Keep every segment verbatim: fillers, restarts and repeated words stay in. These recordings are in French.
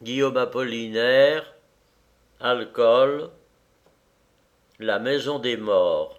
Guillaume Apollinaire, Alcool, La maison des morts.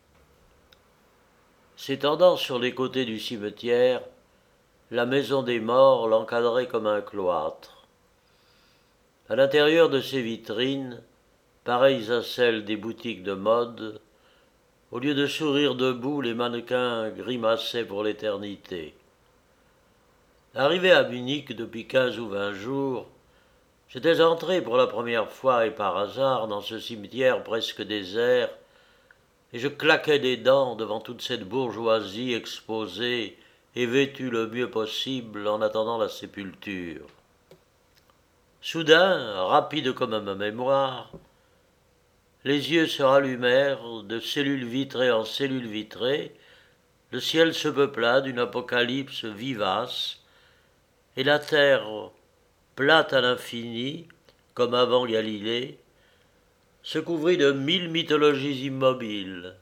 S'étendant sur les côtés du cimetière, la maison des morts l'encadrait comme un cloître. À l'intérieur de ces vitrines, pareilles à celles des boutiques de mode, au lieu de sourire debout, les mannequins grimaçaient pour l'éternité. Arrivé à Munich depuis quinze ou vingt jours, j'étais entré pour la première fois et par hasard dans ce cimetière presque désert, et je claquais des dents devant toute cette bourgeoisie exposée et vêtue le mieux possible en attendant la sépulture. Soudain, rapide comme ma mémoire, les yeux se rallumèrent de cellules vitrées en cellules vitrées, le ciel se peupla d'une apocalypse vivace, et la terre, plate à l'infini, comme avant Galilée, se couvrit de mille mythologies immobiles.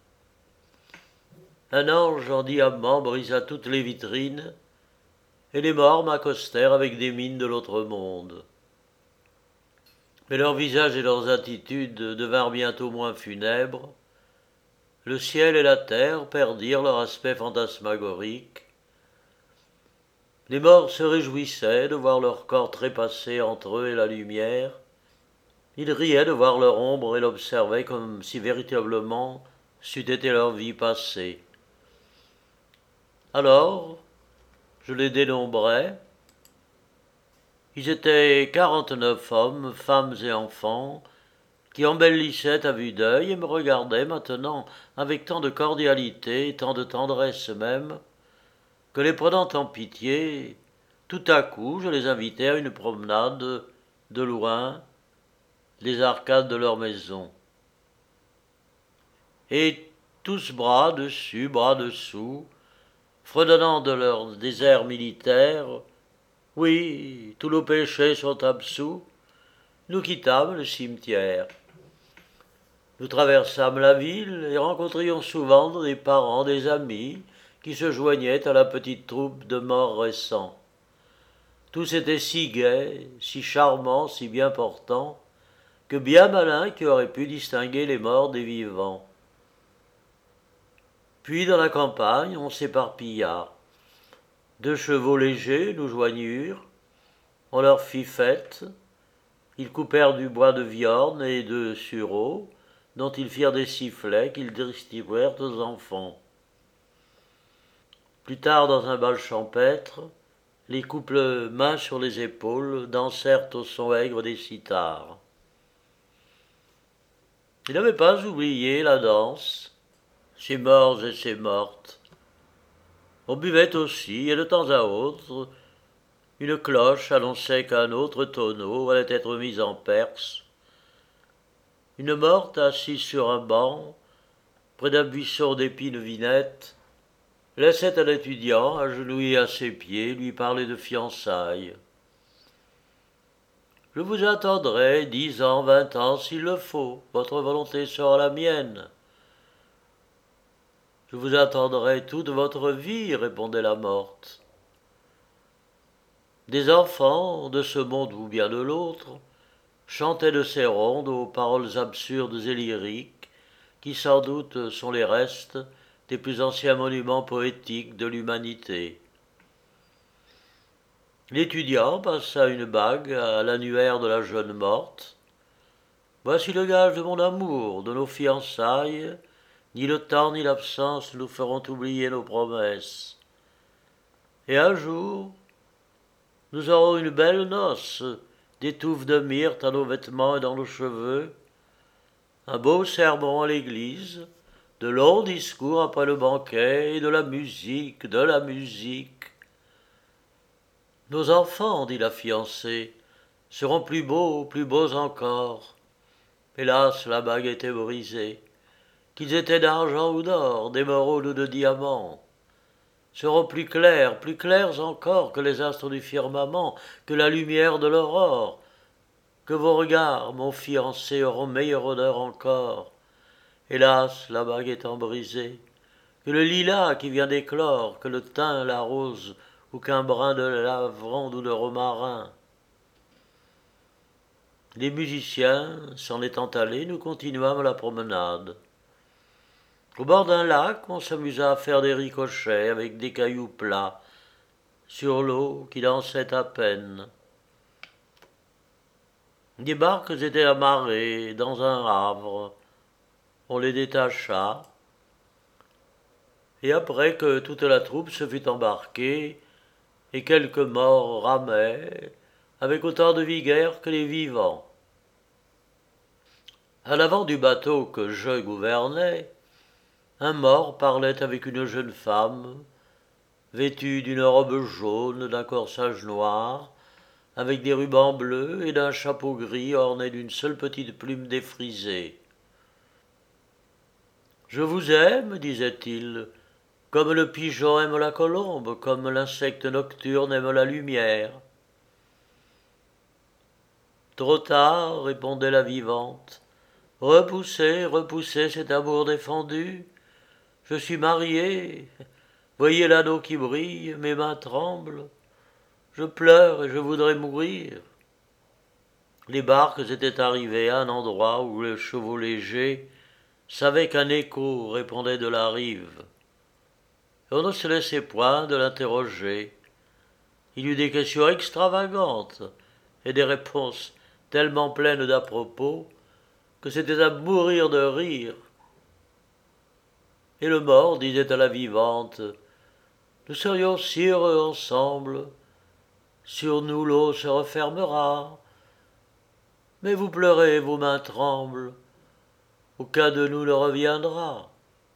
Un ange en diamant brisa toutes les vitrines, et les morts m'accostèrent avec des mines de l'autre monde. Mais leurs visages et leurs attitudes devinrent bientôt moins funèbres, le ciel et la terre perdirent leur aspect fantasmagorique. Les morts se réjouissaient de voir leur corps trépassé entre eux et la lumière. Ils riaient de voir leur ombre et l'observaient comme si véritablement c'eût été leur vie passée. Alors, je les dénombrai. Ils étaient quarante-neuf hommes, femmes et enfants, qui embellissaient à vue d'œil et me regardaient maintenant avec tant de cordialité et tant de tendresse même, que les prenant en pitié, tout à coup je les invitai à une promenade de loin des arcades de leur maison. Et tous bras dessus, bras dessous, fredonnant de leurs déserts militaires, oui, tous nos péchés sont absous, nous quittâmes le cimetière. Nous traversâmes la ville et rencontrions souvent des parents, des amis, qui se joignaient à la petite troupe de morts récents. Tous étaient si gais, si charmants, si bien portants, que bien malin qui aurait pu distinguer les morts des vivants. Puis dans la campagne, on s'éparpilla. Deux chevaux légers nous joignirent, on leur fit fête, ils coupèrent du bois de viorne et de sureau, dont ils firent des sifflets qu'ils distribuèrent aux enfants. Plus tard, dans un bal champêtre, les couples mains sur les épaules dansèrent au son aigre des cithars. Ils n'avaient pas oublié la danse, ces morts et ces mortes. On buvait aussi, et de temps à autre, une cloche annonçait qu'un autre tonneau allait être mis en Perse. Une morte assise sur un banc, près d'un buisson d'épines vinettes, laissait un étudiant agenouillé à ses pieds lui parler de fiançailles. Je vous attendrai dix ans, vingt ans s'il le faut, votre volonté sera la mienne. Je vous attendrai toute votre vie, répondait la morte. Des enfants, de ce monde ou bien de l'autre, chantaient de ces rondes aux paroles absurdes et lyriques, qui sans doute sont les restes des plus anciens monuments poétiques de l'humanité. L'étudiant passa une bague à l'annuaire de la jeune morte. Voici le gage de mon amour, de nos fiançailles. Ni le temps ni l'absence nous feront oublier nos promesses. Et un jour, nous aurons une belle noce, des touffes de myrte à nos vêtements et dans nos cheveux, un beau sermon à l'église, de longs discours après le banquet, et de la musique, de la musique. Nos enfants, dit la fiancée, seront plus beaux, plus beaux encore. Hélas, la bague était brisée. Qu'ils étaient d'argent ou d'or, d'émeraude ou de diamants, seront plus clairs, plus clairs encore que les astres du firmament, que la lumière de l'aurore, que vos regards, mon fiancé, auront meilleure odeur encore. Hélas, la bague étant brisée, que le lilas qui vient d'éclore, que le thym, la rose, ou qu'un brin de lavande ou de romarin. Les musiciens s'en étant allés, nous continuâmes la promenade. Au bord d'un lac, on s'amusa à faire des ricochets avec des cailloux plats sur l'eau qui dansait à peine. Des barques étaient amarrées dans un havre. On les détacha, et après que toute la troupe se fut embarquée, et quelques morts ramaient, avec autant de vigueur que les vivants. À l'avant du bateau que je gouvernais, un mort parlait avec une jeune femme, vêtue d'une robe jaune, d'un corsage noir, avec des rubans bleus et d'un chapeau gris orné d'une seule petite plume défrisée. « Je vous aime, disait-il, comme le pigeon aime la colombe, comme l'insecte nocturne aime la lumière. » Trop tard, répondait la vivante. Repoussez, repoussez cet amour défendu. Je suis mariée. Voyez l'anneau qui brille, mes mains tremblent. Je pleure et je voudrais mourir. Les barques étaient arrivées à un endroit où le chevau léger savait qu'un écho répondait de la rive. Et on ne se laissait point de l'interroger. Il eut des questions extravagantes et des réponses tellement pleines d'à propos que c'était à mourir de rire. Et le mort disait à la vivante, « Nous serions si heureux ensemble, sur nous l'eau se refermera, mais vous pleurez, vos mains tremblent, aucun de nous ne reviendra. »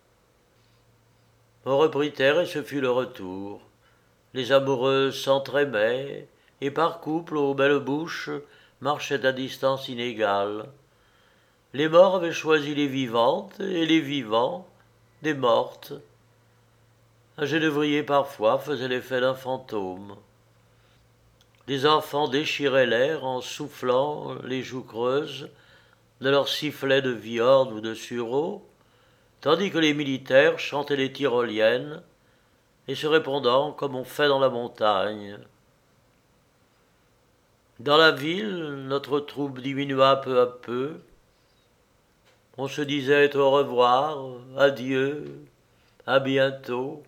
On reprit terre et ce fut le retour. Les amoureux s'entraimaient, et par couple aux belles bouches marchaient à distance inégale. Les morts avaient choisi les vivantes, et les vivants, des mortes. Un genévrier parfois faisait l'effet d'un fantôme. Les enfants déchiraient l'air en soufflant les joues creuses de leurs sifflets de viorne ou de sureau, tandis que les militaires chantaient les tyroliennes, et se répondant comme on fait dans la montagne. Dans la ville, notre troupe diminua peu à peu. On se disait au revoir, adieu, à bientôt.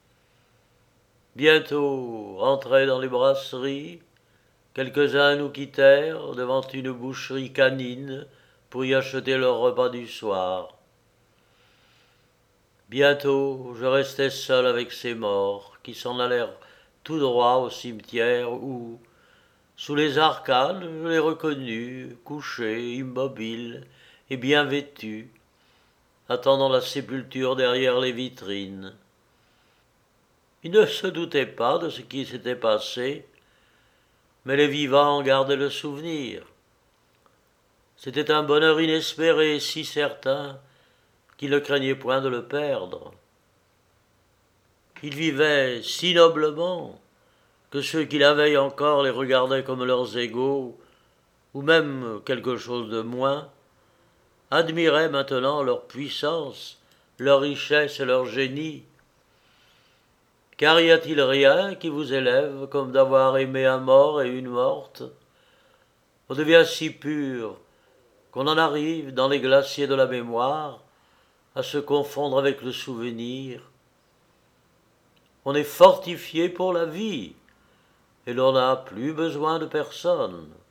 Bientôt, entrés dans les brasseries, quelques-uns nous quittèrent devant une boucherie canine pour y acheter leur repas du soir. Bientôt, je restai seul avec ces morts qui s'en allèrent tout droit au cimetière où, sous les arcades, je les reconnus, couchés, immobiles et bien vêtus, attendant la sépulture derrière les vitrines. Ils ne se doutaient pas de ce qui s'était passé, mais les vivants en gardaient le souvenir. C'était un bonheur inespéré, si certain, qu'ils ne craignaient point de le perdre. Ils vivaient si noblement que ceux qui la veille encore les regardaient comme leurs égaux, ou même quelque chose de moins, admiraient maintenant leur puissance, leur richesse et leur génie. Car y a-t-il rien qui vous élève comme d'avoir aimé un mort et une morte? On devient si pur qu'on en arrive, dans les glaciers de la mémoire, à se confondre avec le souvenir. On est fortifié pour la vie, et l'on n'a plus besoin de personne.